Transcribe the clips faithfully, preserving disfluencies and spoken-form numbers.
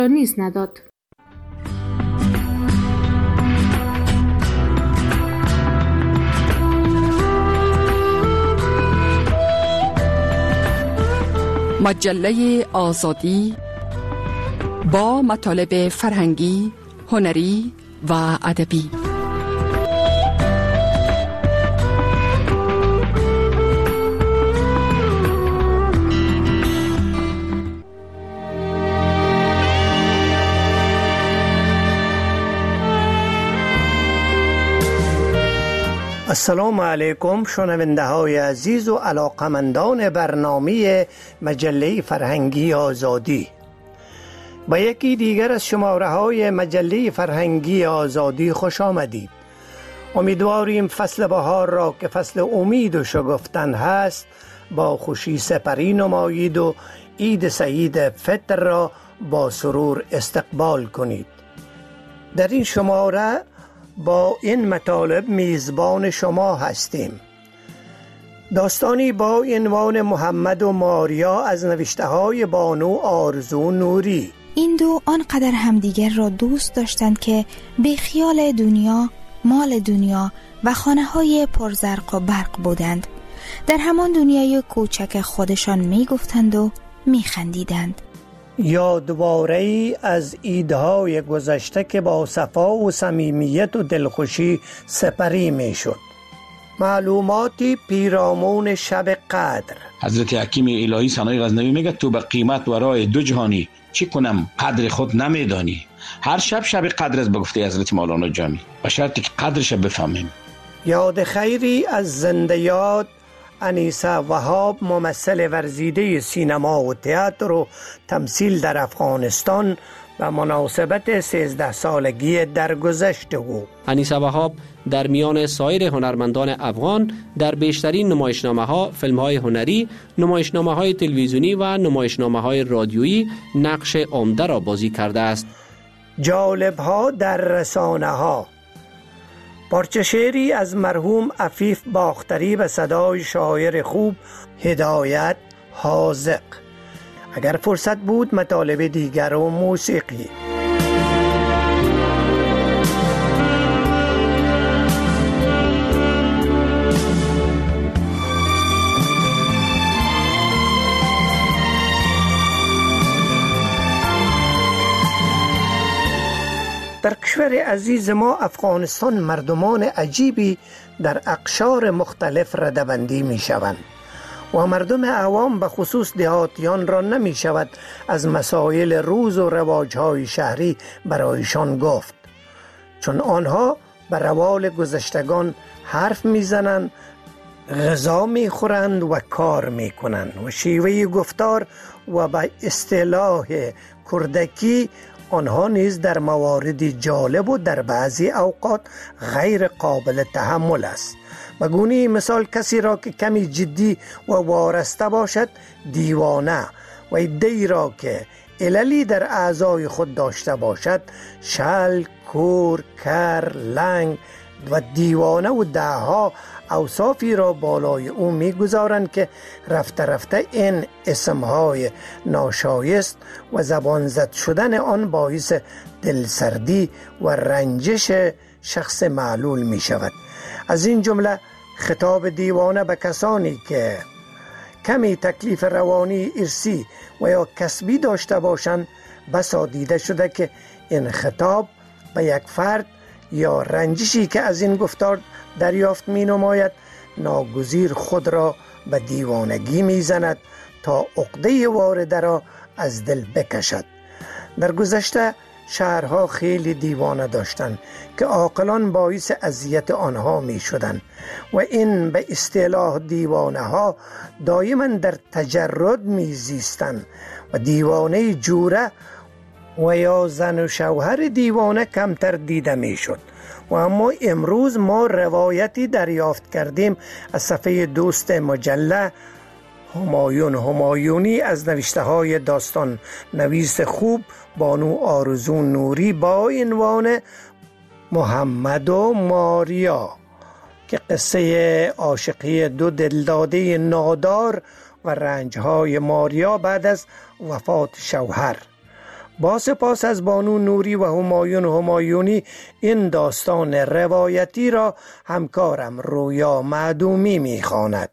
نیز نداد. مجله آزادی با مطالب فرهنگی، هنری و ادبی. السلام علیکم شنونده های عزیز و علاقمندان برنامه مجله فرهنگی آزادی. با یکی دیگر از شماره های مجله فرهنگی آزادی خوش آمدید. امیدواریم فصل بهار را که فصل امید و شگفتن هست با خوشی سپری نمایید و عید سعید فطر را با سرور استقبال کنید. در این شماره با این مطالب میزبان شما هستیم. داستانی با عنوان محمد و ماریا از نوشته های بانو آرزو نوری. این دو آنقدر همدیگر را دوست داشتند که به خیال دنیا، مال دنیا و خانه های پرزرق و برق بودند. در همان دنیای کوچک خودشان می گفتند و می خندیدند. یادواره‌ای از عیدهای گذشته که با صفا و صمیمیت و دلخوشی سپری می شد. معلوماتی پیرامون شب قدر. حضرت حکیم الهی ثنای غزنوی میگه تو به قیمت و رای دو جهانی چی کنم قدر خود نمیدانی. هر شب شب قدر از بگفته حضرت مولانا جامی و شرطی که قدرش بفهمیم. یاد خیری از زنده یاد انیسه وهاب، ممثل ورزیده سینما و تئاتر و تمثیل در افغانستان و مناسبت سیزده سالگی درگذشته او. انیسه وهاب در میان سایر هنرمندان افغان در بیشترین نمایشنامه‌ها، فیلم‌های هنری، نمایشنامه‌های تلویزیونی و نمایشنامه‌های رادیویی نقش عمده را بازی کرده است. جالب‌ها در رسانه‌ها. پارچه شعری از مرحوم عفیف باختری به صدای شاعر خوب هدایت حاذق. اگر فرصت بود مطالب دیگر و موسیقی. در کشور عزیز ما افغانستان مردمان عجیبی در اقشار مختلف رده‌بندی می شوند و مردم عوام به خصوص دهاتیان را نمی شود از مسائل روز و رواجهای شهری برایشان گفت، چون آنها به روال گذشتگان حرف می زنند، غذا می خورند و کار می کنند و شیوه گفتار و به اصطلاح کردکی آنها نیز در مواردی جالب و در بعضی اوقات غیر قابل تحمل است. بگونه مثال کسی را که کمی جدی و وارسته باشد دیوانه و عده‌ای را که عللی در اعضای خود داشته باشد شل، کور، کر، لنگ و دیوانه و دهها اوصافی را بالای او میگذارند که رفته رفته این اسمهای ناشایست و زبان زد شدن آن باعث دلسردی و رنجش شخص معلول می شود. از این جمله خطاب دیوانه به کسانی که کمی تکلیف روانی ارثی و یا کسبی داشته باشند بسا دیده شده که این خطاب به یک فرد یا رنجشی که از این گفتار دریافت می نماید ناگزیر خود را به دیوانگی می زند تا عقده وارده را از دل بکشد. در گذشته شهرها خیلی دیوانه داشتند که عاقلان باعث اذیت آنها می شدند و این به اصطلاح دیوانه ها دائما در تجرد می زیستند و دیوانه جوره و یا زن و شوهر دیوانه کمتر دیده می شد. و اما امروز ما روایتی دریافت کردیم از صفحه دوست مجله همایون همایونی از نوشته های داستان نویس خوب بانو آرزو نوری با عنوان محمد و ماریا که قصه عاشقی دو دلداده نادار و رنجهای ماریا بعد از وفات شوهر با سپاس از بانو نوری و همایون همایونی این داستان روایتی را همکارم رویا معدومی می‌خواند.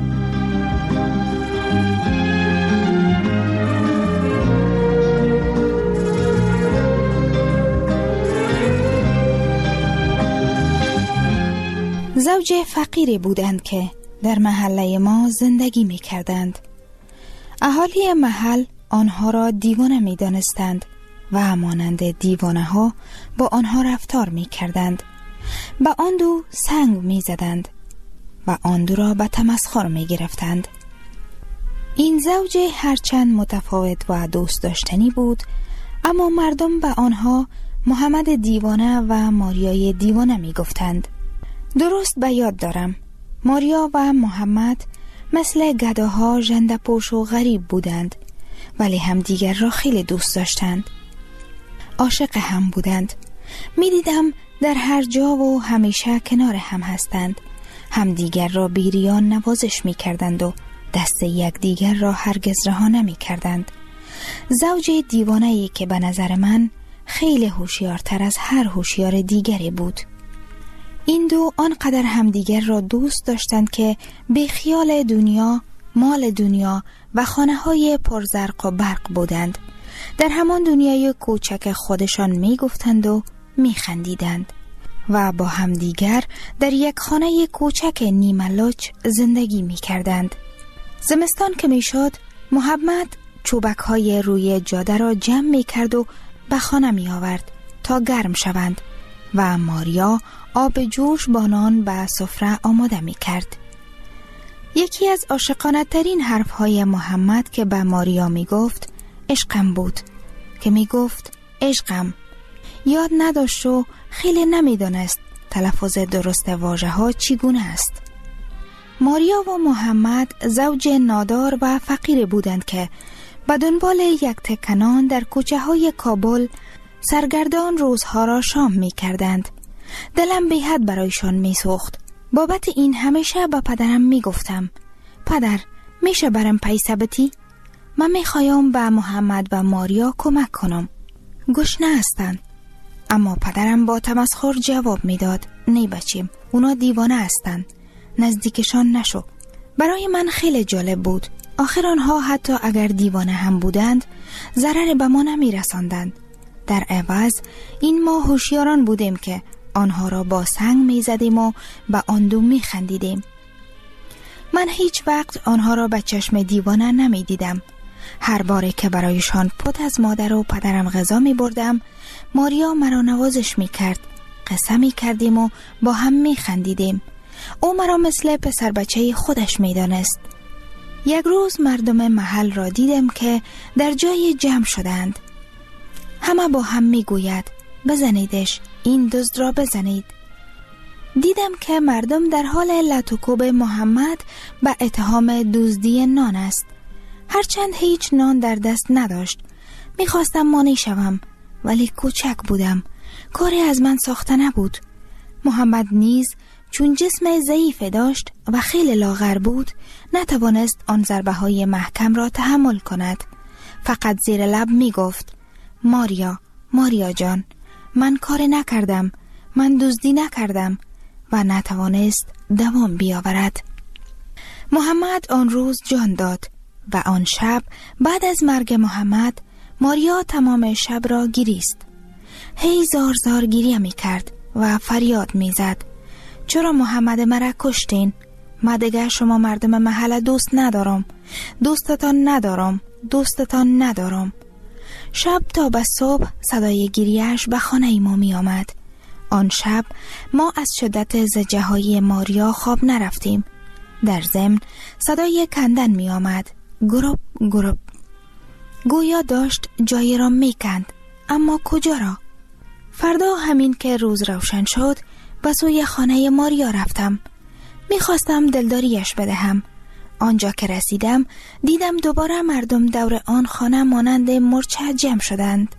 زوج فقیری بودند که در محله ما زندگی می کردند. اهالی محل آنها را دیوانه می دانستند و مانند دیوانه ها با آنها رفتار می کردند. به آن دو سنگ می زدند و آن دو را به تمسخر می گرفتند. این زوج هرچند متفاوت و دوست داشتنی بود، اما مردم به آنها محمد دیوانه و ماریای دیوانه می گفتند. درست به یاد دارم ماریا و محمد مثل گداها ژنده‌پوش و غریب بودند، ولی همدیگر را خیلی دوست داشتند. عاشق هم بودند. می دیدم در هر جا و همیشه کنار هم هستند. همدیگر را بیریان نوازش می کردند و دست یکدیگر را هرگز رها نمی کردند. زوج دیوانه‌ای که به نظر من خیلی هوشیارتر از هر هوشیار دیگری بود. این دو آنقدر همدیگر را دوست داشتند که به خیال دنیا، مال دنیا و خانه‌های پرزرق و برق بودند. در همان دنیای کوچک خودشان می گفتند و می خندیدند و با همدیگر در یک خانه کوچک نیمه لچ زندگی می کردند. زمستان که می شد، محمد چوبک های روی جاده را جمع می کرد و به خانه می آورد تا گرم شوند و ماریا آب جوش با نان به سفره آماده می کرد. یکی از عاشقانه ترین حرف های محمد که به ماریا می گفت عشقم بود، که می گفت عشقم. یاد نداشت و خیلی نمی دانست تلفظ درست واژه ها چگونه است. ماریا و محمد زوج نادار و فقیر بودند که به دنبال یک تکنان در کوچه های کابل سرگردان روزها را شام می کردند. دلم به حد برایشان می سوخت. بابت این همیشه با پدرم می گفتم پدر میشه برم پیسه بتی؟ من می خوایم به محمد و ماریا کمک کنم. گشنه هستند. اما پدرم با تمسخر جواب می داد نه بچیم، اونا دیوانه هستند، نزدیکشان نشو. برای من خیلی جالب بود. آخر آنها حتی اگر دیوانه هم بودند ضرر به ما نمی رساندند. در عوض این ما هوشیاران بودیم که آنها را با سنگ می زدیم و به آن دو می خندیدیم. من هیچ وقت آنها را به چشم دیوانه نمی دیدم. هر باره که برایشان پت از مادر و پدرم غذا می بردم، ماریا مرا نوازش می کرد. قصه می کردیم و با هم می خندیدیم. او مرا مثل پسر بچه خودش می دانست. یک روز مردم محل را دیدم که در جای جمع شدند. همه با هم می گوید بزنیدش، این دزد را بزنید. دیدم که مردم در حال لت و کوب محمد به اتهام دزدی نان است. هرچند هیچ نان در دست نداشت. میخواستم مانی شوم، ولی کوچک بودم. کاری از من ساخته نبود. محمد نیز چون جسم ضعیف داشت و خیلی لاغر بود، نتوانست آن ضربه های محکم را تحمل کند. فقط زیر لب می گفت ماریا، ماریا جان، من کاری نکردم، من دزدی نکردم، و نتوانست دوام بیاورد. محمد آن روز جان داد و آن شب بعد از مرگ محمد ماریا تمام شب را گریست. هی زار زار گریه می کرد و فریاد می زد چرا محمد مرا کشتین؟ من دیگر شما مردم محل دوست ندارم، دوستتان ندارم، دوستتان ندارم. شب تا به صبح صدای گریهش به خانه ما می آمد. آن شب ما از شدت زجه های ماریا خواب نرفتیم. در ضمن صدای کندن می آمد. گروب گروب. گویا داشت جایی را می کند، اما کجا را؟ فردا همین که روز روشن شد به سوی خانه ماریا رفتم. می خواستم دلداریش بدهم. آنجا که رسیدم دیدم دوباره مردم دور آن خانه مانند مرچه جمع شدند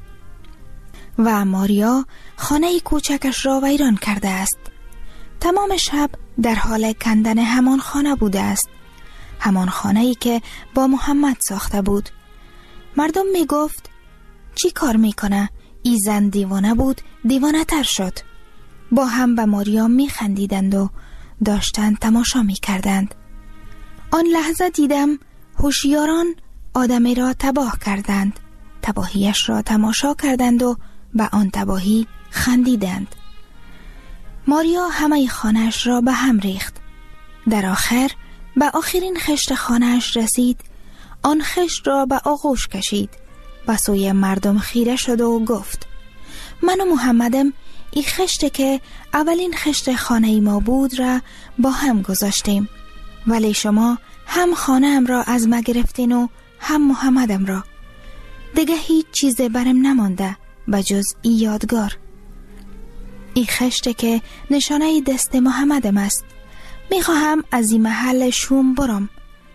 و ماریا خانه کوچکش را ویران کرده است. تمام شب در حال کندن همان خانه بوده است، همان خانه‌ای که با محمد ساخته بود. مردم می گفت چی کار میکنه؟ ای زن دیوانه بود، دیوانه تر شد. با هم به ماریا میخندیدند و داشتند تماشا میکردند. آن لحظه دیدم هوشیاران آدمی را تباه کردند. تباهیش را تماشا کردند و به آن تباهی خندیدند. ماریا همه خانه‌اش را به هم ریخت. در آخر به آخرین خشت خانه‌اش رسید. آن خشت را به آغوش کشید. به سوی مردم خیره شد و گفت: من و محمدم این خشت که اولین خشت خانه ما بود را با هم گذاشتیم، ولی شما هم خانه ام را از ما گرفتین و هم محمدم را. دیگه هیچ چیز برم نمانده بجز این یادگار. این خشت که نشانه دست محمدم است. میخواهم از این محل شوم برم.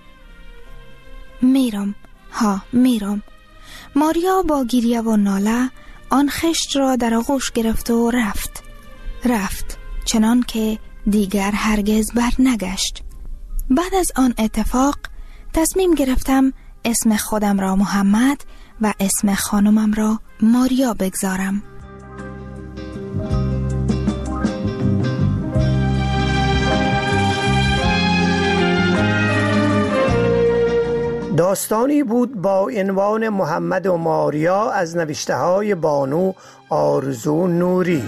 میرم، ها میرم. ماریا با گریه و ناله آن خشت را در آغوش گرفت و رفت. رفت چنان که دیگر هرگز بر نگشت. بعد از آن اتفاق تصمیم گرفتم اسم خودم را محمد و اسم خانمم را ماریا بگذارم. داستانی بود با عنوان محمد و ماریا از نوشته های بانو آرزو نوری.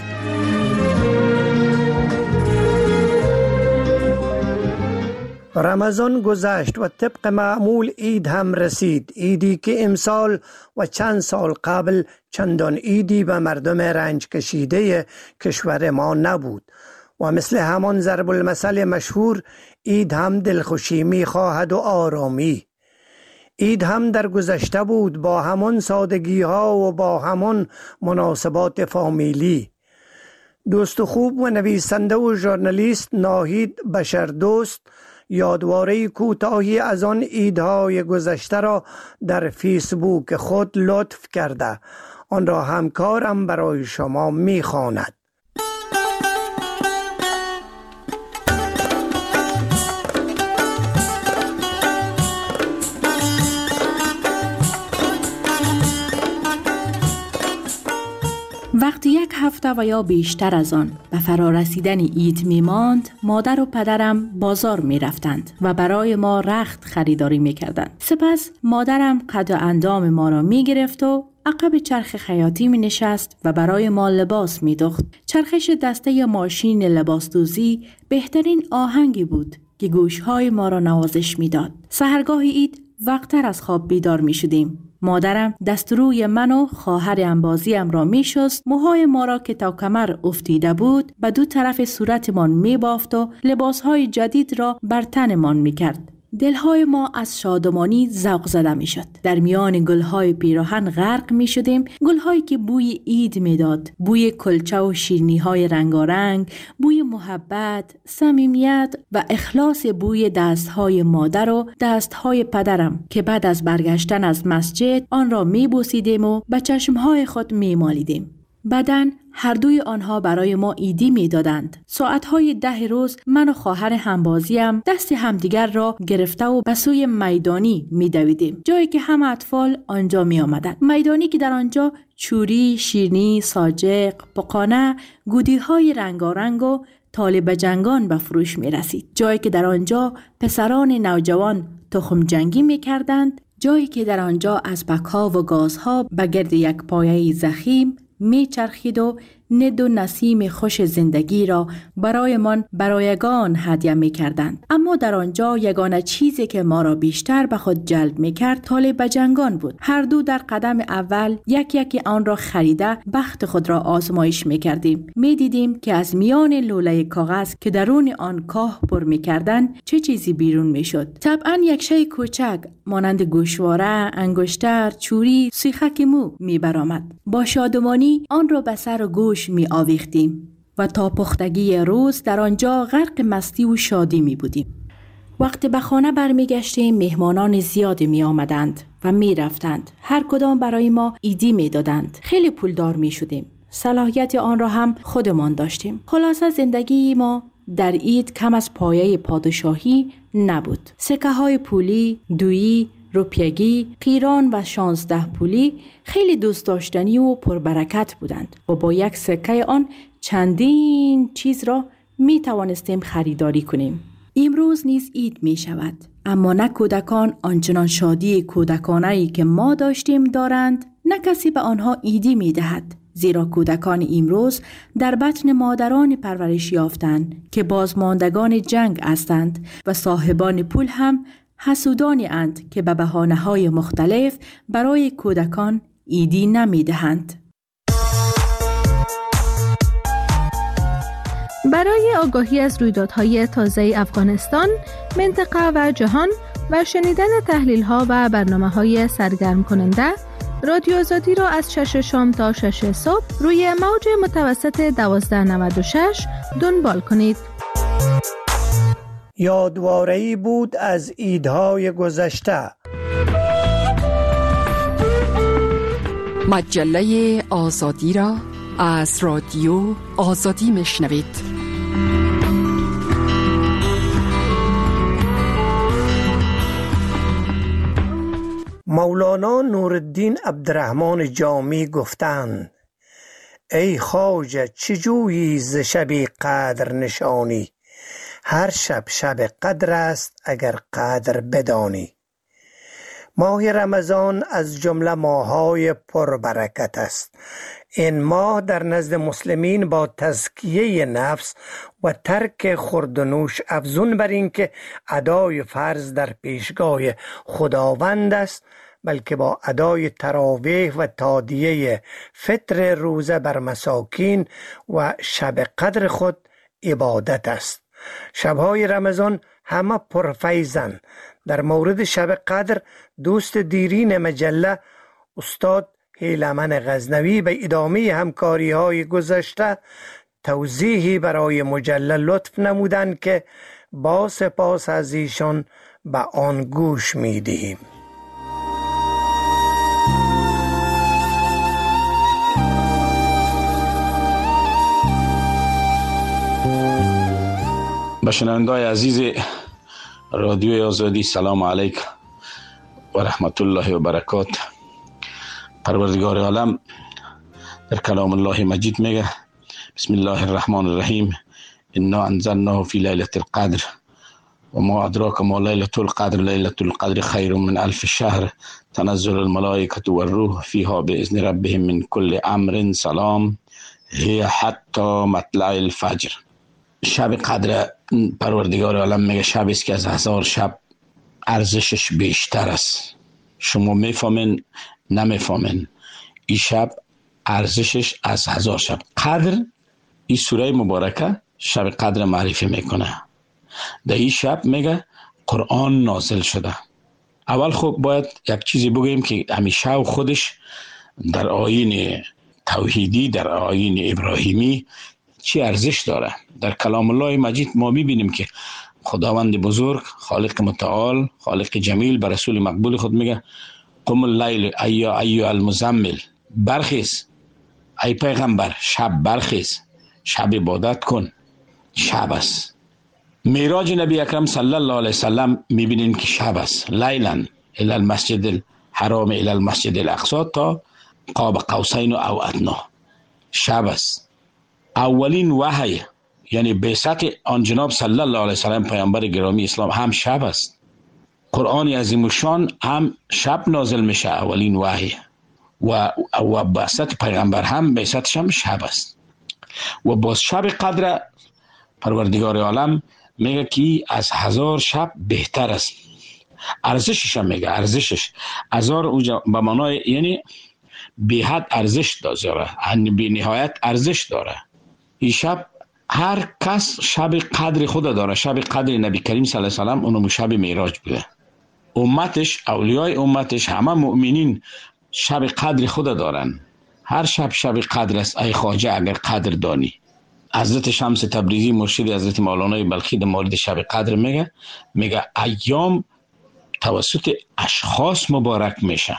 رمضان گذشت و طبق معمول عید هم رسید. عیدی که امسال و چند سال قبل چندان عیدی به مردم رنج کشیده کشور ما نبود و مثل همان ضرب المثل مشهور عید هم دلخوشی می خواهد و آرامی. عید هم در گذشته بود با همان سادگی ها و با همان مناسبات فامیلی. دوست خوب و نویسنده و ژورنالیست ناهید بشردوست یادواره کوتاهی از آن عیدهای گذشته را در فیسبوک خود لطف کرده. آن را همکارم برای شما می‌خواند. وقتی یک هفته و یا بیشتر از آن به فرارسیدن عید می ماند، مادر و پدرم بازار می رفتند و برای ما رخت خریداری می کردند. سپس مادرم قد و اندام ما را می گرفت و عقب چرخ خیاطی می نشست و برای ما لباس می دوخت. چرخش دسته ماشین لباس دوزی بهترین آهنگی بود که گوشهای ما را نوازش می داد. سحرگاه عید وقتر از خواب بیدار می شدیم. مادرم دست روی من و خواهر انبازیم را می شست، موهای ما را که تا کمر افتیده بود به دو طرف صورتمان می بافت و لباسهای جدید را بر تنمان می کرد. دلهای ما از شادمانی ذوق زده می شد. در میان گلهای پیراهن غرق می شدیم، گلهایی که بوی عید می داد، بوی کلچه و شیرینی های رنگارنگ، بوی محبت، صمیمیت و اخلاص بوی دستهای مادر و دستهای پدرم که بعد از برگشتن از مسجد آن را می بوسیدیم و به چشمهای خود می مالیدیم. بعدن هر دوی آنها برای ما عیدی می دادند. ساعتهای ده روز من و خواهر همبازیم دست همدیگر را گرفته و به سوی میدانی می دویدیم، جایی که همه اطفال آنجا می آمدند. میدانی که در آنجا چوری، شیرنی، ساجق، پقانه، گودی های رنگارنگ و طالب جنگان به فروش می رسید. جایی که در آنجا پسران نوجوان تخم جنگی می کردند. جایی که در آنجا اسبک‌ها و گازها به گرد یک پایه ضخیم می چرخید و ند و نسیم خوش زندگی را برای من برایگان هدیه می کردند. اما در آنجا یگانه چیزی که ما را بیشتر به خود جلب می کرد طالب جنگان بود. هر دو در قدم اول یک یکی آن را خریده بخت خود را آزمایش می کردیم. می دیدیم که از میان لوله کاغذ که درون آن کاه پر می کردن چه چیزی بیرون می شد. طبعا یک شی کوچک مانند گوشواره، انگشتر، چوری، سیخک مو می برآمد. با شادمانی آن را به سر و گوش می آویختیم و تا پختگی روز در آنجا غرق مستی و شادی می بودیم. وقتی به خانه برمی گشتیم مهمانان زیادی می آمدند و می رفتند. هر کدام برای ما عیدی می دادند. خیلی پولدار می شدیم. صلاحیت آن را هم خودمان داشتیم. خلاصه زندگی ما در عید کم از پایه پادشاهی نبود. سکه های پولی، دویی، روپیگی، قیران و شانزده پولی خیلی دوست داشتنی و پربرکت بودند و با یک سکه آن چندین چیز را می توانستیم خریداری کنیم. امروز نیز عید می شود، اما نه کودکان آنچنان شادی کودکانه‌ای که ما داشتیم دارند، نه کسی به آنها عیدی می دهد. زیرا کودکان امروز در بطن مادران پرورش یافتند که بازماندگان جنگ هستند و صاحبان پول هم حسودانی اند که به بهانه‌های مختلف برای کودکان عیدی نمی دهند. برای آگاهی از رویدادهای تازه افغانستان، منطقه و جهان و شنیدن تحلیل‌ها و برنامه‌های سرگرم کننده، رادیو آزادی را از شش شام تا شش صبح روی موج متوسط دوازده نود و شش دنبال کنید. یادواره‌ای بود از عیدهای گذشته. مجله آزادی را از رادیو آزادی میشنوید. مولانا نورالدین عبدالرحمن جامی گفتند: ای خواجه چجویی ز شبی قدر نشانی، هر شب شب قدر است اگر قدر بدانی. ماه رمضان از جمله ماه‌های پربرکت است. این ماه در نزد مسلمین با تزکیه نفس و ترک خورد و نوش افزون بر این که ادای فرض در پیشگاه خداوند است، بلکه با ادای تراویح و تادیه فطر روزه بر مساکین و شب قدر خود عبادت است. شبهای رمضان همه پرفیضن. در مورد شب قدر دوست دیرین مجله استاد هیلمن غزنوی به ادامه همکاری های گذشته توضیحی برای مجله لطف نمودند که با سپاس از ایشان به آن گوش می دهیم. به شنوندگان عزیز رادیو آزادی سلام علیکم و رحمت الله و برکاته. پروردگار عالم در کلام الله مجید میگه: بسم الله الرحمن الرحیم، انا انزلناه فی لیلة القدر و ما ادراک ما لیلة القدر، لیلة القدر خیر من الف شهر، تنزل الملائکة و الروح فیها باذن ربهم من کل امر سلام هی حتی مطلع الفجر. شب قدر پروردگار عالم میگه شبی است که از هزار شب ارزشش بیشتر است. شما میفهمین نمیفهمین، این شب ارزشش از هزار شب. قدر این سوره مبارکه شب قدر معرفی میکنه. در این شب میگه قرآن نازل شده. اول خب باید یک چیزی بگوییم که همیشه و خودش در آیین توحیدی، در آیین ابراهیمی چی ارزش داره. در کلام الله مجید ما میبینیم که خداوند بزرگ، خالق متعال، خالق جمیل به رسول مقبول خود میگه: قم اللیل ایا ایها المزمل، برخیز ای پیغمبر، شب برخیز، شب عبادت کن، شب است. معراج نبی اکرم صلی الله علیه وسلم میبینیم که شب است. لیلا الی المسجد الحرام الی المسجد الاقصی تا قاب قوسین او ادنی، شب است. اولین وحی یعنی بعثت آن جناب صلی الله علیه وسلم پیامبر گرامی اسلام هم شب است. قرآن عظیم الشان هم شب نازل میشه، اولین وحی، و و بعثت پیغمبر هم بعثتش هم شب است. و باز شب قدر پروردگار عالم میگه که از هزار شب بهتر است. ارزشش هم میگه، ارزشش هزار اونجا به معنای یعنی بی حد ارزش داره، بی نهایت ارزش داره. این شب هر کس شب قدر خود داره. شب قدر نبی کریم صلی الله علیه و سلم اونم شب معراج بوده. امتش، اولیای امتش، همه مؤمنین شب قدر خود دارن. هر شب شب قدر است ای خواجه اگر قدر دانی. حضرت شمس تبریزی مرشد حضرت مولانا بلخی در مورد شب قدر میگه میگه ایام توسط اشخاص مبارک میشه.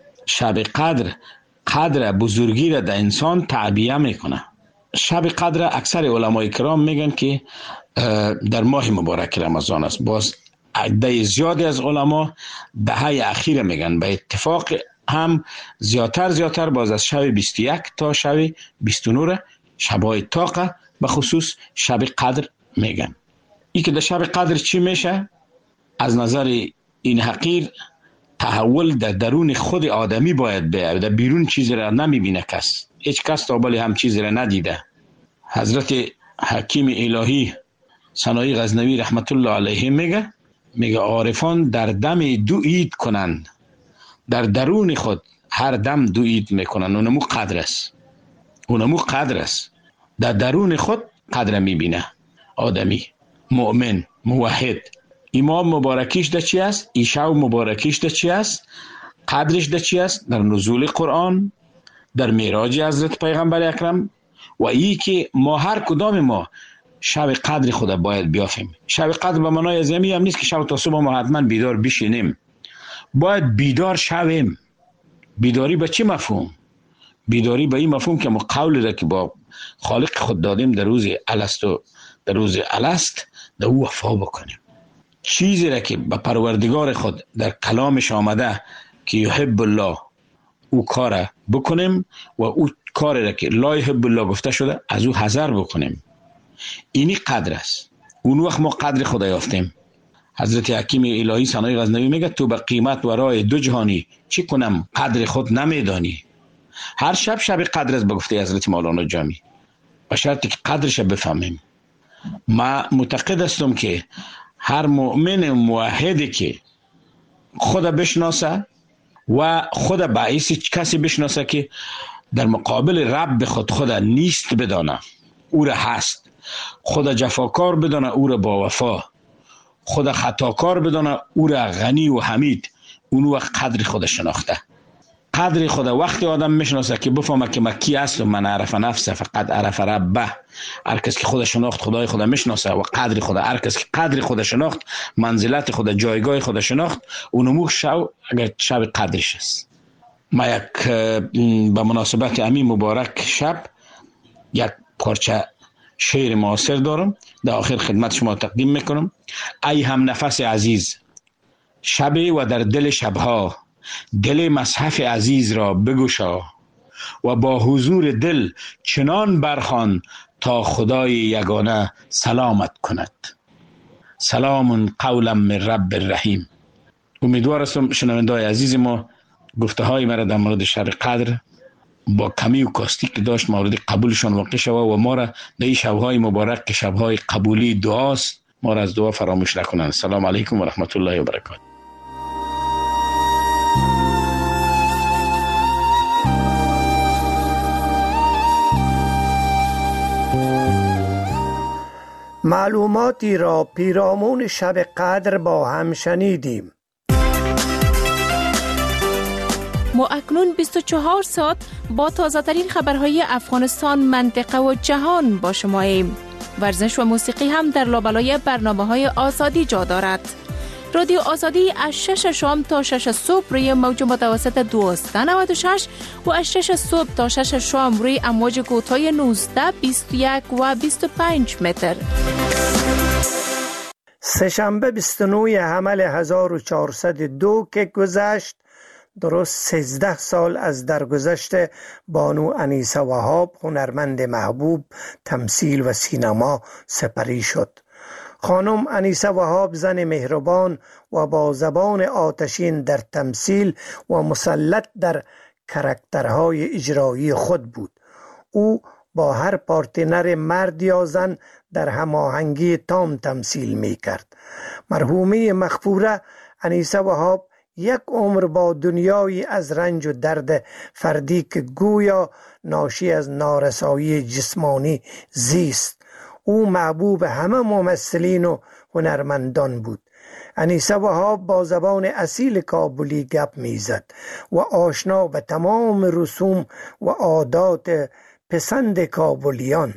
شب قدر قدر بزرگی را در انسان تعبیه میکنه. شب قدر اکثر علمای کرام میگن که در ماه مبارک رمضان است. باز عده زیادی از علما دهه اخیر میگن، به اتفاق هم زیادتر زیادتر باز از شب بیست و یک تا شب بیست و نه شبای طاقه به خصوص شب قدر میگن. این که در شب قدر چی میشه؟ از نظر این حقیر تحول در درون خود آدمی باید بیاید، در بیرون چیزی را نمیبینه کس، هیچ کس تا بالی هم چیزی را ندیده. حضرت حکیم الهی سنایی غزنوی رحمت الله علیه میگه میگه عارفان در دم دو عید کنند، در درون خود هر دم دو عید میکنند. اونمو قدر است، اونمو قدر است، در درون خود قدر میبینه آدمی مؤمن موحد. امام مبارکیش ده چی است؟ ایشاو مبارکیش ده چی است؟ قدرش ده چی است؟ در نزول قرآن، در معراج حضرت پیغمبر اکرم. و ای که ما هر کدام ما شب قدر خدا باید بیافیم. شب قدر به معنای زمین هم نیست که شب تا صبح ما حتما بیدار بشینیم، باید بیدار شویم. بیداری به چی مفهوم؟ بیداری به این مفهوم که ما قولی را که با خالق خود دادیم در روز الست و در روز الست در او وفا بکنیم. چیزی را که به پروردگار خود در کلامش آمده که یحب الله او کار بکنیم و او کار را که لا یحب الله گفته شده از او حذر بکنیم. اینی قدر است. اون وقت ما قدر خدا یافتیم. حضرت حکیم الهی سنایی غزنوی میگه تو به قیمت و رای دو جهانی چی کنم قدر خود نمیدانی. هر شب شب قدر است به گفته حضرت مولانا جامی، به شرطی که قدرش بفهمیم. ما معتقد هستم که هر مؤمن موحدی که خود بشناسه و خود باعث کسی بشناسه که در مقابل رب خود خود نیست بدانه او را هست، خود جفاکار بدانه او را با وفا، خود خطاکار بدانه او را غنی و حمید، اون وقت قدر خود شناخته. قدر خود وقتی آدم میشناسه که بفهمه که من کی هستم، من عرف نفسه فقط عرف ربه. هر کس که خود شناخت خدای خود میشناسه و قدر خود، هر کس که قدر خود شناخت منزلت خود جایگاه خود شناخت، اونمو شو اگر شب قدرش است. ما یک به مناسبت همین مبارک شب یک پارچه شعر معاصر دارم، در آخر خدمت شما تقدیم میکنم. ای هم نفس عزیز شب و در دل شبها، دل مصحف عزیز را بگشا و با حضور دل چنان برخوان تا خدای یگانه سلامت کند. سلام قولا من رب الرحیم. امیدوار هستم شنونده‌های عزیز ما گفته های مرا در مورد شب قدر با کمی و کاستیک که داشت مورد قبولشان واقع شود و ما را در این شبهای مبارک که شبهای قبولی دعاست ما را از دعا فراموش نکنند. السلام علیکم و رحمت الله و برکاته. معلوماتی را پیرامون شب قدر با هم شنیدیم. ما اکنون بیست و چهار ساعت با تازه ترین خبرهای افغانستان، منطقه و جهان با شما ایم. ورزش و موسیقی هم در لابلای برنامه های آزادی جا دارد. رادیو آزادی از شش شام تا شش صبح روی موج متوسط دویست و نود و شش و از شش صبح تا شش شام روی امواج کوتاه نوزده، بیست و یک و بیست و پنج متر. سه‌شنبه بیست و نه حمل هزار و چهارصد و دو که گذشت، درست سیزده سال از درگذشت بانو انیسه وهاب هنرمند محبوب تمثیل و سینما سپری شد. خانم انیسه وهاب زن مهربان و با زبان آتشین در تمثیل و مسلط در کاراکترهای اجرایی خود بود. او با هر پارتنر مرد یا زن در هماهنگی تام تمثیل می کرد. مرحومه مغفوره انیسه وهاب یک عمر با دنیایی از رنج و درد فردی که گویا ناشی از نارسایی جسمانی زیست. او محبوب همه ممثلین و هنرمندان بود. انیسه وهاب با زبان اصیل کابلی گپ میزد و آشنا به تمام رسوم و عادات پسند کابلیان.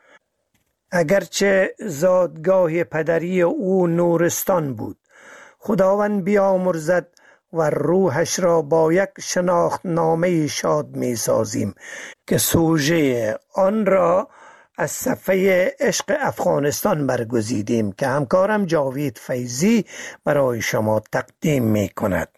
اگرچه زادگاه پدری او نورستان بود، خداوند بیامرزد و روحش را با یک شناختنامه شاد می سازیم که سوژه آن را از صفحه عشق افغانستان برگزیدیم که همکارم جاوید فیضی برای شما تقدیم می کند.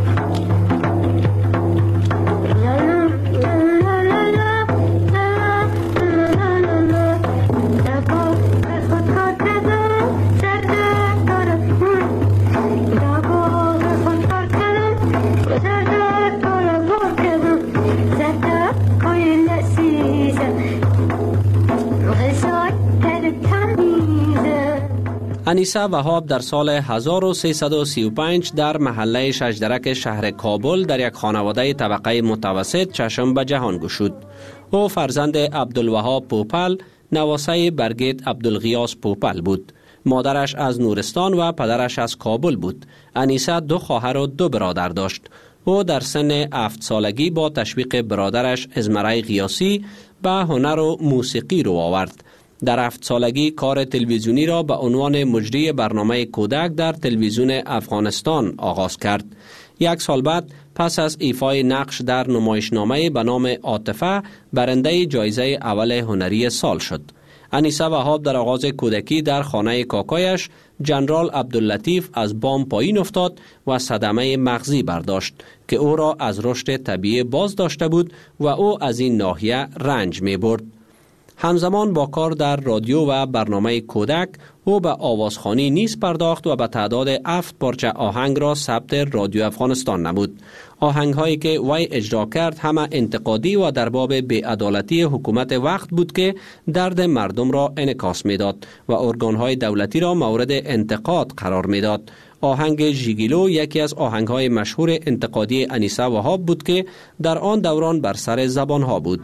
انیسه وهاب در سال هزار و سیصد و سی و پنج در محله شجرک شهر کابل در یک خانواده طبقه متوسط چشم به جهان گشود. او فرزند عبدالوهاب پوپل، نواسه برگیت عبدالغیاث پوپل بود. مادرش از نورستان و پدرش از کابل بود. انیسه دو خواهر و دو برادر داشت. او در سن هفت سالگی با تشویق برادرش ازمرای غیاثی به هنر و موسیقی رو آورد. در هفت سالگی کار تلویزیونی را به عنوان مجری برنامه کودک در تلویزیون افغانستان آغاز کرد. یک سال بعد پس از ایفای نقش در نمایشنامه به نام عاطفه برنده جایزه اول هنری سال شد. انیسه وهاب در آغاز کودکی در خانه کاکایش جنرال عبداللطیف از بام پایین افتاد و صدمه مغزی برداشت که او را از رشد طبیعی باز داشته بود و او از این ناحیه رنج می برد. همزمان با کار در رادیو و برنامه کودک او به آوازخوانی نیز پرداخت و به تعداد هفت پارچه آهنگ را ثبت رادیو افغانستان نمود. آهنگ هایی که وی اجرا کرد همه انتقادی و در باب بی‌عدالتی حکومت وقت بود که درد مردم را انعکاس میداد و ارگان های دولتی را مورد انتقاد قرار میداد. آهنگ ژیگیلو یکی از آهنگ های مشهور انتقادی انیسه وهاب بود که در آن دوران بر سر زبان ها بود.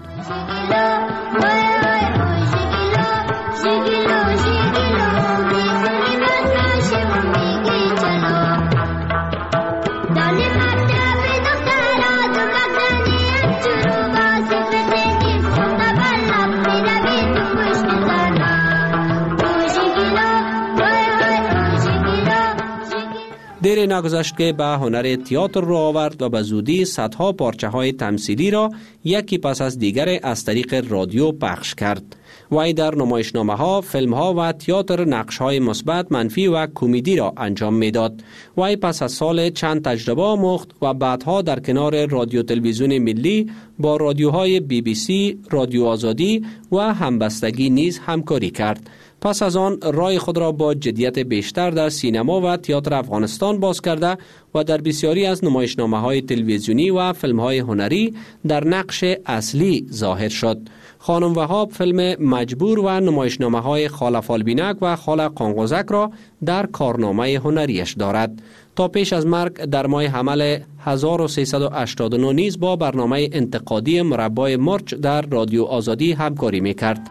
دیر نگذشت که به هنر تئاتر رو آورد و به زودی صدها پارچه های تمثیلی را یکی پس از دیگر از طریق رادیو پخش کرد. وی در نمایشنامه ها، فیلم ها و تئاتر نقش های مثبت، منفی و کمدی را انجام میداد. وی پس از سال چند تجربه آموخت و بعدها در کنار رادیو تلویزیون ملی با رادیوهای بی بی سی، رادیو آزادی و همبستگی نیز همکاری کرد. پس از آن رای خود را با جدیت بیشتر در سینما و تئاتر افغانستان باز کرده و در بسیاری از نمایشنامه‌های تلویزیونی و فیلم‌های هنری در نقش اصلی ظاهر شد. خانم وهاب فیلم مجبور و نمایشنامه‌های خاله فالبینک و خاله قانقوزک را در کارنامه هنریش دارد. تا پیش از مرگ در ماه حمل هزار و سیصد و هشتاد و نه نیز با برنامه انتقادی مربای مرچ در رادیو آزادی همکاری می‌کرد.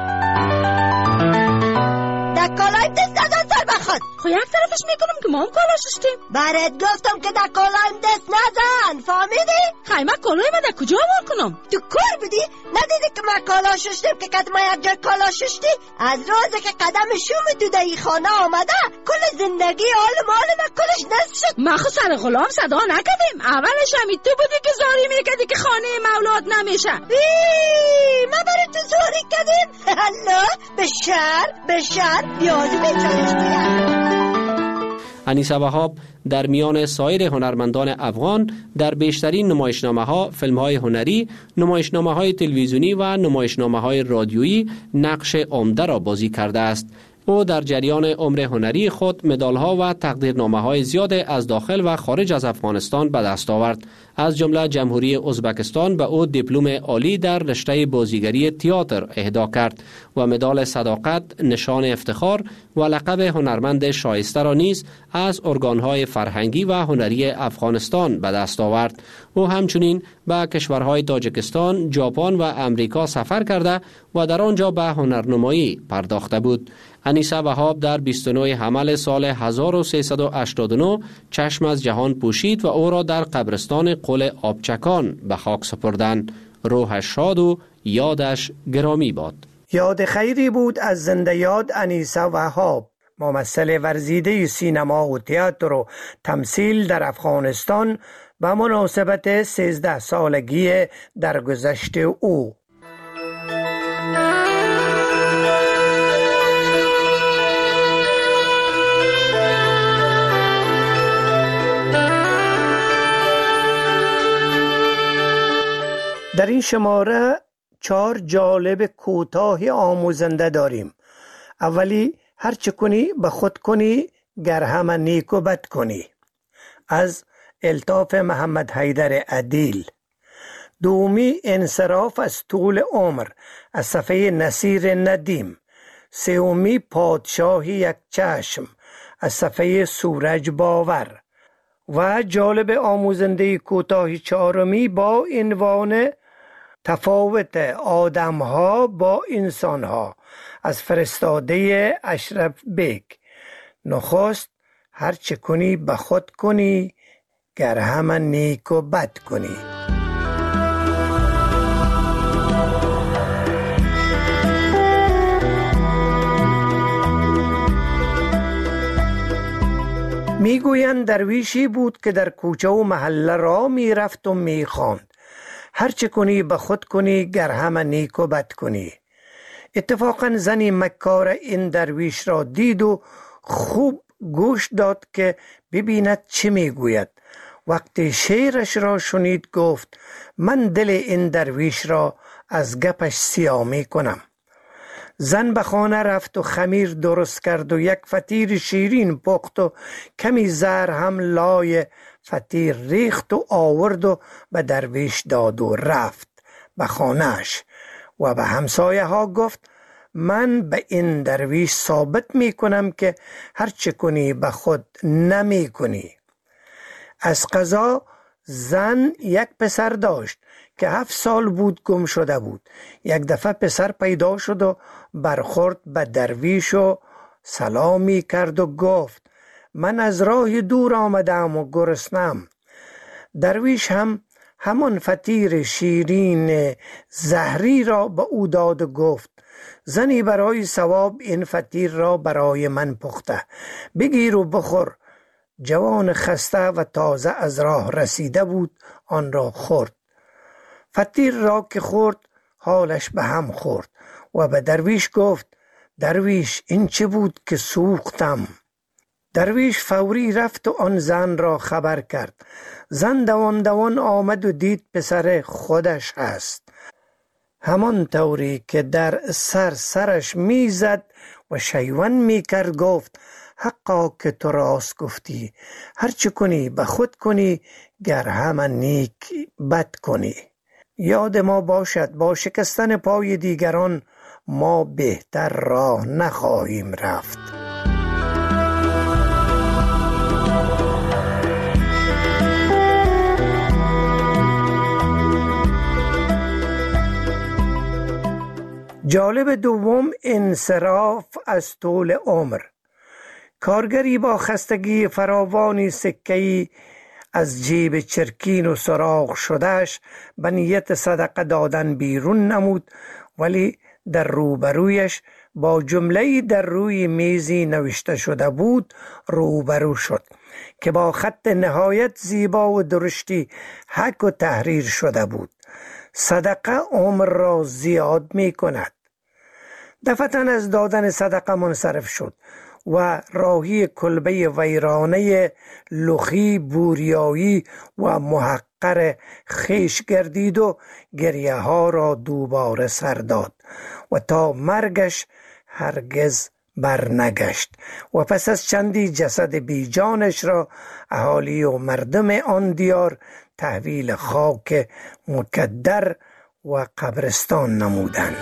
کالای دست نزن سر بخواد. خو یک طرفش میکنم که ما هم کالا ششتیم. برات گفتم که در کالایم دست نزن، فهمیدی؟ خیمه کالای من در کجا بار کنم؟ تو کار بودی؟ ندیدی که من کالا ششتیم که قدم یک جای کالا ششتی؟ از روزی که قدم شوم تو در این خانه آمده کل زندگی آل مال من کلش نصف شد. ما خو سر غلام صدا نکردیم. اولش همی تو بودی که زاری میکردی که خانه مولاد نمیشه. ای ما برای تو زاری کردیم؟ الله به شر به شر بیازی به چالشتی. انیسه وهاب در میان سایر هنرمندان افغان در بیشترین نمایشنامه‌ها، فیلم‌های هنری، نمایشنامه‌های تلویزیونی و نمایشنامه‌های رادیویی نقش عمده را بازی کرده است. او در جریان عمر هنری خود مدال‌ها و تقدیرنامه‌های زیاد از داخل و خارج از افغانستان به دست آورد. از جمله جمهوری ازبکستان به او دیپلم عالی در رشته بازیگری تئاتر اهدا کرد و مدال صداقت، نشان افتخار و لقب هنرمند شایسته را نیز از ارگان‌های فرهنگی و هنری افغانستان به دست آورد. او همچنین به کشورهای تاجیکستان، ژاپن و امریکا سفر کرده و در آنجا به هنرنمایی پرداخته بود. انیسه وهاب در بیست و نه حمل سال هزار و سیصد و هشتاد و نه چشم از جهان پوشید و او را در قبرستان قل آبچکان به خاک سپردند. روحش شاد و یادش گرامی باد. یاد خیری بود از زنده یاد انیسه وهاب، ممثل ورزیده سینما و تئاتر و تمثیل در افغانستان به مناسبت سیزده سالگی درگذشت او. در این شماره چهار جالب کوتاه آموزنده داریم. اولی، هر چه کنی به خود کنی گر همه نیک و بد کنی، از الطاف محمد حیدر عدیل. دومی، انصراف از طول عمر، از صفحه نصیر ندیم. سومی، پادشاه یک چشم، از صفحه سورج باور. و جالب آموزنده کوتاه چهارمی با عنوان تفاوت آدم‌ها با انسان‌ها، از فرستاده اشرف بیگ. نخست، هر چه کنی به خود کنی گر همه نیک و بد کنی. میگویند درویشی بود که در کوچه و محله را میرفت و میخواند هر چه کنی به خود کنی گر همه نیک و بد کنی. اتفاقا زنی مکار این درویش را دید و خوب گوش داد که ببیند چه میگوید. وقتی شعرش را شنید گفت من دل این درویش را از گپش سیاه می کنم. زن به خانه رفت و خمیر درست کرد و یک فطیر شیرین پخت و کمی زهر هم لای فطیر ریخت و آورد و به درویش داد و رفت به خانهش و به همسایه ها گفت من به این درویش ثابت می کنم که هر چه کنی به خود نمی کنی. از قضا زن یک پسر داشت که هفت سال بود گم شده بود. یک دفعه پسر پیدا شد و برخورد به درویش و سلامی کرد و گفت من از راه دور آمدم و گرسنم. درویش هم همان فطیر شیرین زهری را به او داد و گفت زنی برای ثواب این فطیر را برای من پخته، بگیر و بخور. جوان خسته و تازه از راه رسیده بود آن را خورد. فطیر را که خورد حالش به هم خورد و به درویش گفت درویش این چه بود که سوختم؟ درویش فوری رفت و آن زن را خبر کرد. زن دوان دوان آمد و دید پسر خودش هست. همان طوری که در سر سرش میزد و شیون میکرد گفت حقا که تو راست گفتی، هر چه کنی به خود کنی گر همه نیک بد کنی. یاد ما باشد با شکستن پای دیگران ما بهتر راه نخواهیم رفت. جالب دوم، انصراف از طول عمر. کارگری با خستگی فراوانی سکه‌ای از جیب چرکین و سراغ شدهش به نیت صدقه دادن بیرون نمود، ولی در روبرویش با جمله‌ای در روی میزی نوشته شده بود روبرو شد که با خط نهایت زیبا و درشتی حک و تحریر شده بود: صدقه عمر را زیاد می کند. دفعتاً از دادن صدقه منصرف شد و راهی کلبه ویرانه لخی، بوریایی و محقر خیش گردید و گریه ها را دوباره سر داد و تا مرگش هرگز برنگشت و پس از چندی جسد بی جانش را اهالی و مردم آن دیار تحویل خاک مکدر و قبرستان نمودند.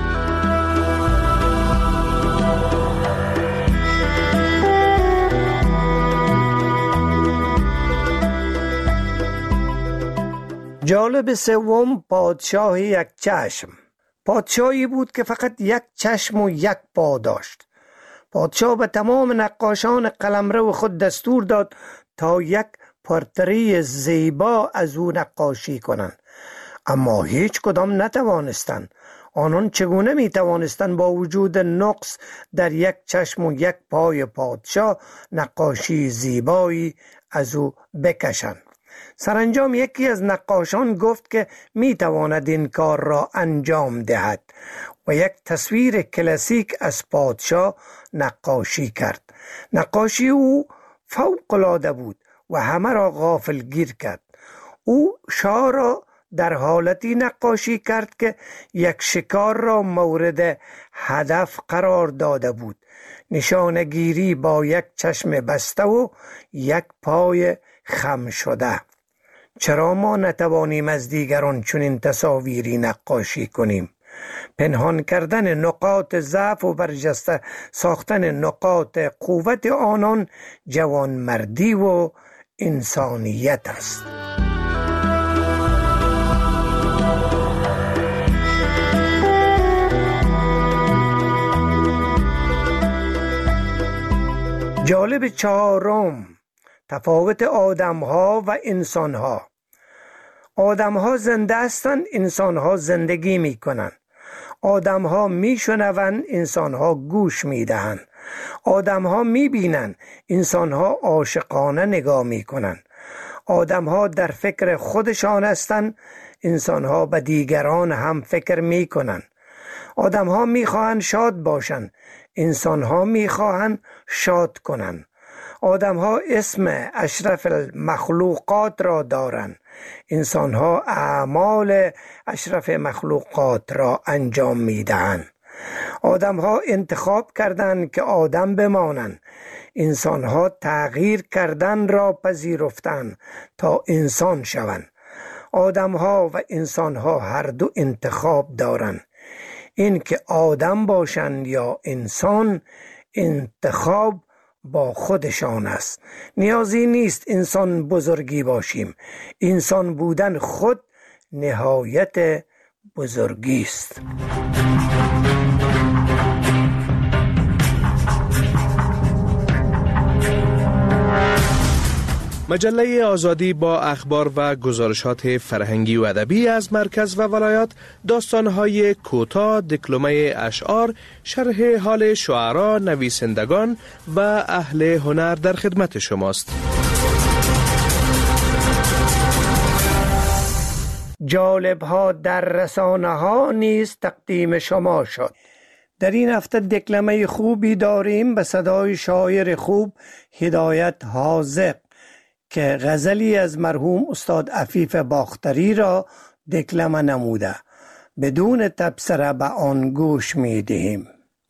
جالب سوم، پادشاه یک چشم. پادشاهی بود که فقط یک چشم و یک پا داشت. پادشاه به تمام نقاشان قلمرو خود دستور داد تا یک پورتری زیبا از او نقاشی کنند، اما هیچ کدام نتوانستند. آنان چگونه می توانستند با وجود نقص در یک چشم و یک پای پادشاه نقاشی زیبایی از او بکشند؟ سرانجام یکی از نقاشان گفت که می تواند این کار را انجام دهد و یک تصویر کلاسیک از پادشاه نقاشی کرد. نقاشی او فوق العاده بود و همه را غافلگیر کرد. او شاه را در حالتی نقاشی کرد که یک شکار را مورد هدف قرار داده بود. نشانگیری با یک چشم بسته و یک پای خم شده. چرا ما نتوانیم از دیگران چنین تصاویری نقاشی کنیم؟ پنهان کردن نقاط ضعف و برجسته ساختن نقاط قوت آنان جوانمردی و انسانیت است. جالب چهارم، تفاوت آدم‌ها و انسان‌ها. آدم‌ها زنده هستند، انسان‌ها زندگی می‌کنند. آدم‌ها می‌شنوند، انسان‌ها گوش می‌دهند. آدم‌ها می‌بینند، انسان‌ها عاشقانه نگاه می‌کنند. آدم‌ها در فکر خودشان هستند، انسان‌ها به دیگران هم فکر می‌کنند. آدم‌ها می‌خواهند شاد باشند، انسان‌ها می‌خواهند شاد کنند. آدم‌ها اسم اشرف المخلوقات را دارند، انسان‌ها اعمال اشرف مخلوقات را انجام می‌دهند. آدم‌ها انتخاب کردند که آدم بمانند، انسان‌ها تغییر کردن را پذیرفتند تا انسان شوند. آدم‌ها و انسان‌ها هر دو انتخاب دارند. این که آدم باشند یا انسان، انتخاب با خودشان است. نیازی نیست انسان بزرگی باشیم. انسان بودن خود نهایت بزرگی است. مجله آزادی با اخبار و گزارشات فرهنگی و ادبی از مرکز و ولایات، داستان‌های کوتاه، دکلمه اشعار، شرح حال شعرا، نویسندگان و اهل هنر در خدمت شماست. جالب‌ها در رسانه‌ها نیز تقدیم شما شد. در این هفته دکلمه خوبی داریم به صدای شاعر خوب هدایت حاذق که غزلی از مرحوم استاد عفیف باختری را دکلمه نموده. بدون تبصره به آن گوش می دهیم.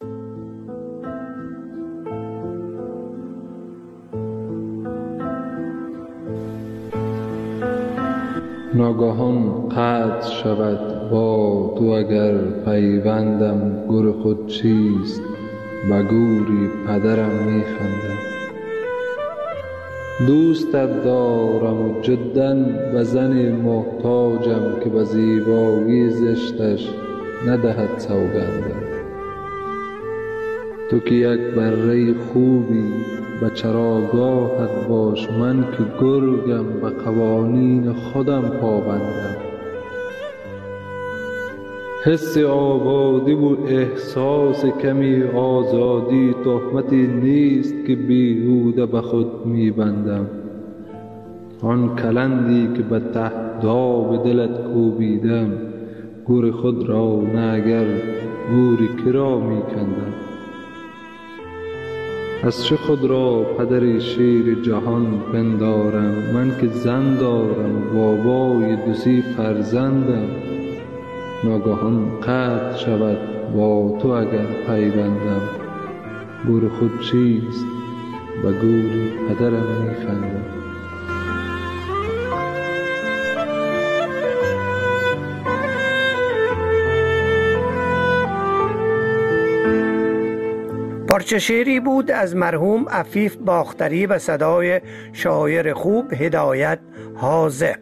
ناگهان قطع شود با تو اگر پیوندم، گر خود چیست به گوری پدرم می خندم. دوستت دارم و جداً به زن محتاجم که به زیبایی زشتش ندهد سوگندم. تو که یک بره خوبی به چراگاهت باش، من که گرگم به قوانین خودم پابندم. حس آبادی و احساس کمی آزادی تهمتی نیست که بیهوده به خود میبندم. آن کلندی که به تهداب دلت کوبیدم، گور خود را نه اگر گوری کرا میکندم. از چه خود را پدر شیر جهان پندارم، من که زن دارم بابای دوسی فرزندم. ناگهان قطع شود با تو اگر پیوندم، گور خود چیست و گوری پدرم میخندم. پارچه شعری بود از مرحوم عفیف باختری به صدای شاعر خوب هدایت حاذق.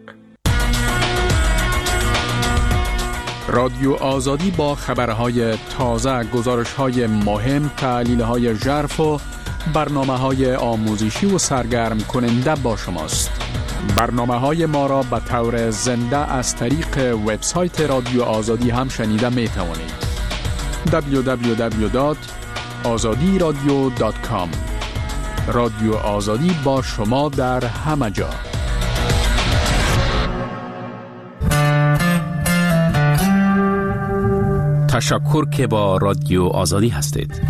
رادیو آزادی با خبرهای تازه، گزارشهای مهم، تحلیلهای ژرف و برنامه‌های آموزشی و سرگرم کننده با شماست. برنامه‌های ما را به طور زنده از طریق وبسایت رادیو آزادی هم شنیده می توانید. دبلیو دبلیو دبلیو دات آزادی رادیو دات کام. رادیو آزادی با شما در همه جا. تشکر که با رادیو آزادی هستید.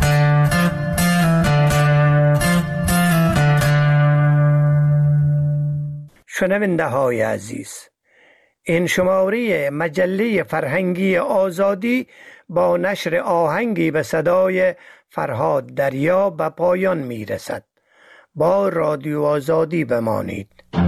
شنونده های عزیز، این شماره مجله فرهنگی آزادی با نشر آهنگی به صدای فرهاد دریا به پایان می رسد. با رادیو آزادی بمانید.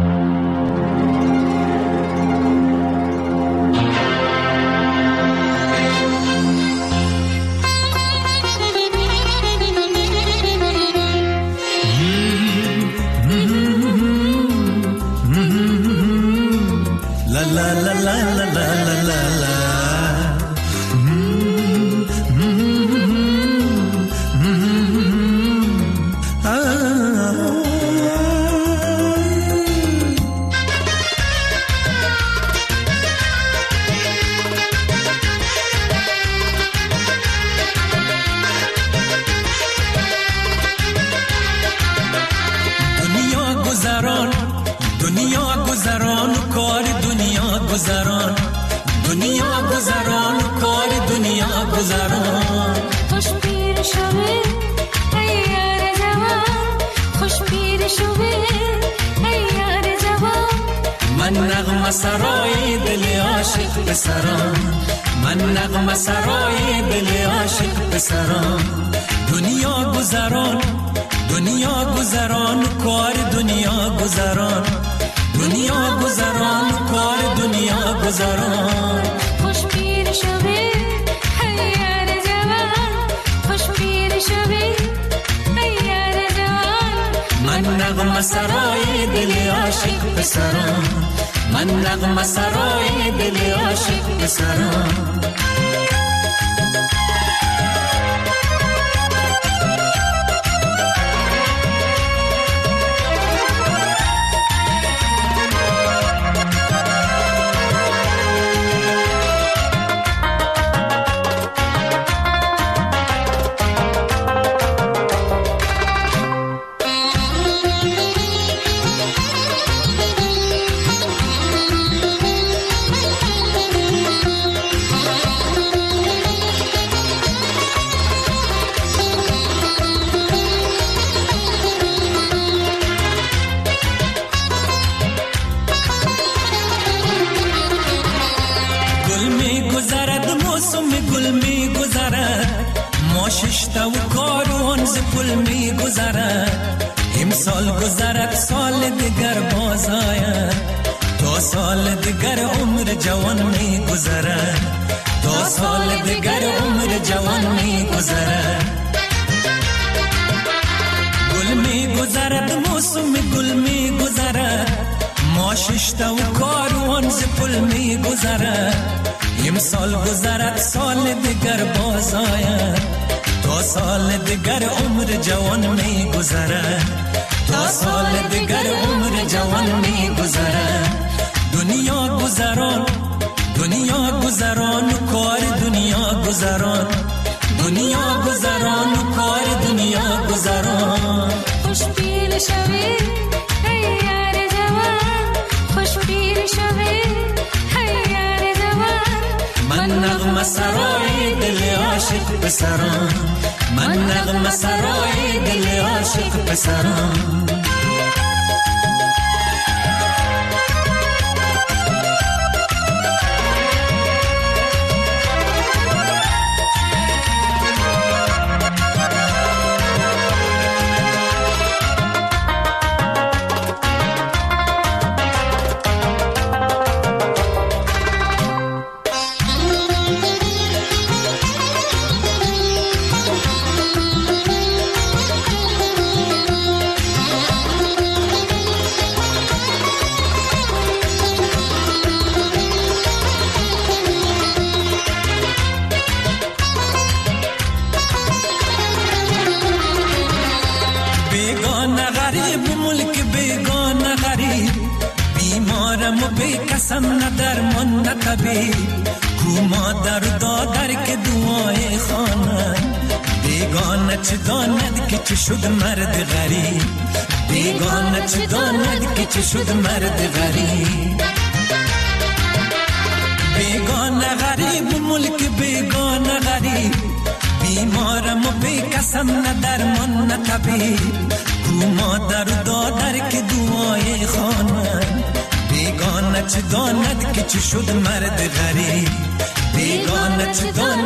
سرای دل عاشق بسران، من نغمه سرای دل عاشق بسران. دنیا گذران، دنیا گذران، کار دنیا گذران، دنیا گذران، کار دنیا گذران. خوش پیر شوی هیار جوان، خوش پیر شوی هیار جوان. من نغمه سرای دل عاشق بسران، من نغمه سرای دل عاشق بسران. ششتا و کاروان ز پل می گذرد، امسال گذرد سال دیگر باز آید، تا سال دیگر عمر جوان می گذرد، تا سال دیگر عمر جوان می گذرد. گل می گذرد موسم گل می گذرد، ما ششتا و کاروان ز پل می گذرد، امسال گذرد سال دیگر باز آید، تا سال دیگر عمر جوان می گذرد، تا سال دیگر عمر جوان می گذرد. دنیا گذران، دنیا گذران، کار دنیا گذران، دنیا گذران، کار دنیا گذران. خوش پیر شوی هیار جوان، خوش پیر شوی هیار جوان. من نغمه سرای دل عاشق بسران، من نغمه سرای دل عاشق بسران. کسم نه درمان نه طبیب، کو مادر دادر که دعای خانه، بیگانه چه داند که چه شد مرد غریب، بیگانه چه داند که چه شد مرد غریب. بیگانه غریب ملک بیگانه غریب، بیمارم و بیکسم نه درمان نه طبیب، کو مادر دادر که دعای خانه، بیگانه بیگانه چه داند که چه شد مرد غریب بیگانه چه داند